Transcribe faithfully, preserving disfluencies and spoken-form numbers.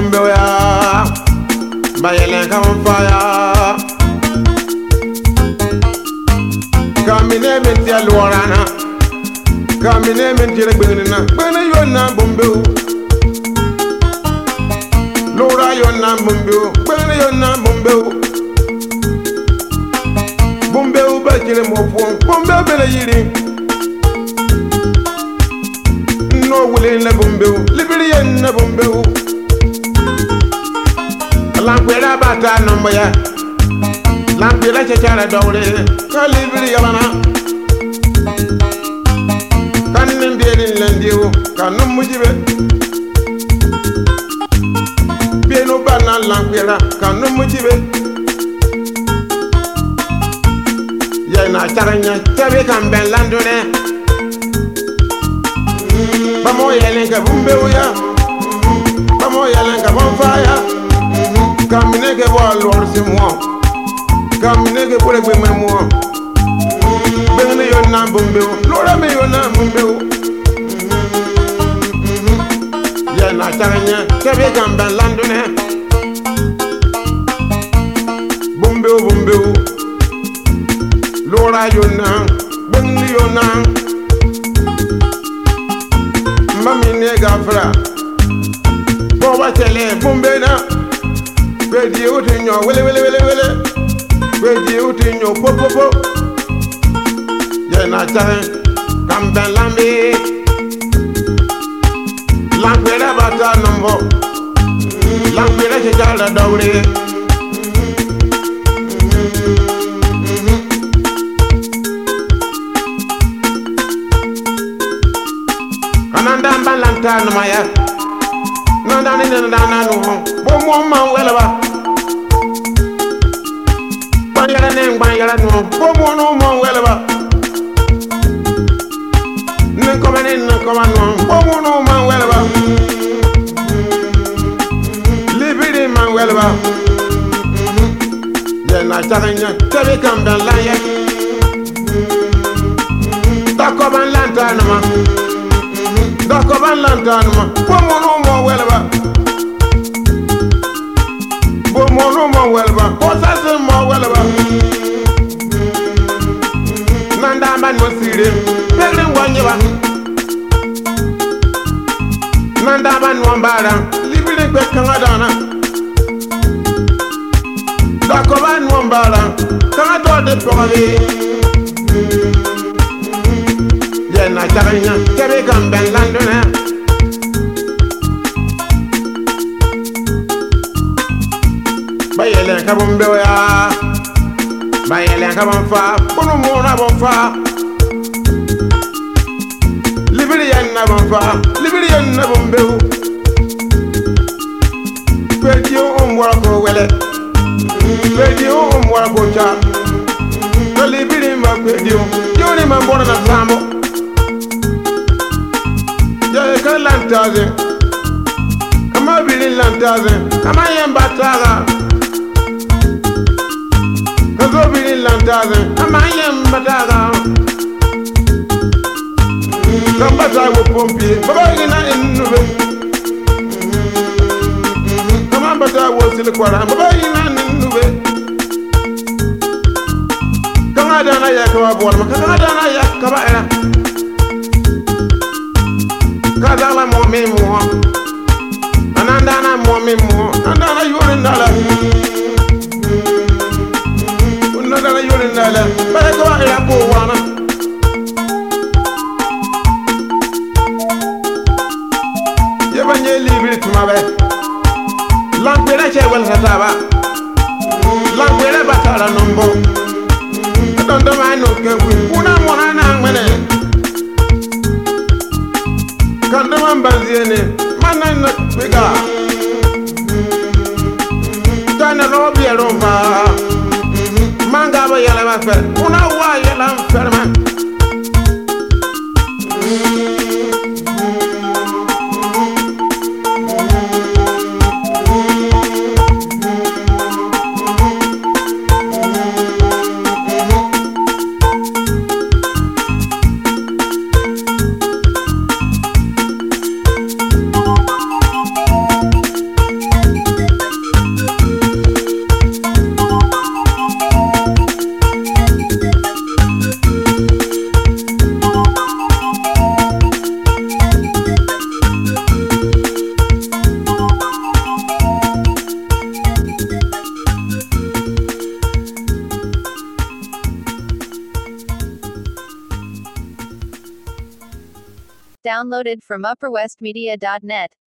bombe ya bayele ka fire kamine menti alwarana kamine menti regbena bana yona bombe lora yona bombe bana yona bombe bombe ba kire mo fon bombe bele yiri no wule na bombe libiri na bombe Lankwera bata nomba ya Lankwera chachara dawre Kalibiri yabana Kanin biyerin landiyo Kanum mujibe Biyenu bana lankwera Kanum mujibe Yana charanya Tabi kamben landune Bamo yelenka bumbe uya Bamo yelenka bonfaya Kamine ke bo lor si mo Kamine ke pore gbe mo Bene yo na bombe o lora me yo na bombe o Ya na taranya kebe gamba landune Bombe o bombe o lora yo na bene yo na Mami ne gafra Bo ba tele bombe na Wedi utinyo wele wele wele wele Wedi utinyo po po po Yena chahe kamben lambi Lankwera bata nombo Lankwera chichala dawri Kananda mbalanta numaya Nanda nina nana nuho Bomo man welaba Banyala ne banyala no Bomo no man welaba Nkoma ne nkoma no Bomo no man welaba Libiri man welaba Ye na charanya Tabi kamben lanye Dakoban lantanuma Dakoban lantanuma Bomo no man welaba Mono mo welba, posase mo welba. Nanda man mo sire, pegre wanyeba. Nanda man mo mbara, libire kwe kangadana. Dako man mo mbara, kangato de pogale. Yena charanya, kebe kamben landona. Bayele ka bombe ya Bayele ka bonfa Bono mona bonfa Libiri yanna bonfa Libiri yanna bombe Kwedi o mwara ko wele Kwedi o mwara ko cha Ko libiri ma kwedi o Yoni ma mbona na sambo Yae ka lantaze Kama bili lantaze Kama yembataga Kazo bili lantaze Kama yembataga Kambata wo pompi Baba ina inube Kama bata wo silikwara Baba ina inube Kama dana ya kawa buwalma Kama dana ya kaba era Kazala mo me mo Anandana mo me mo Andana yuri ndala Unadana yuri ndala Baya kawa era po wana Yabanye libiri tumabe Lampere che wel sataba Lampere batala nombo Dondo mano kewi Una mona na ngmene Kanda mambaziene Mana na biga Tana robi ya romba Manga ba yala mafer Una wa yala mferma Downloaded from upper west media dot net.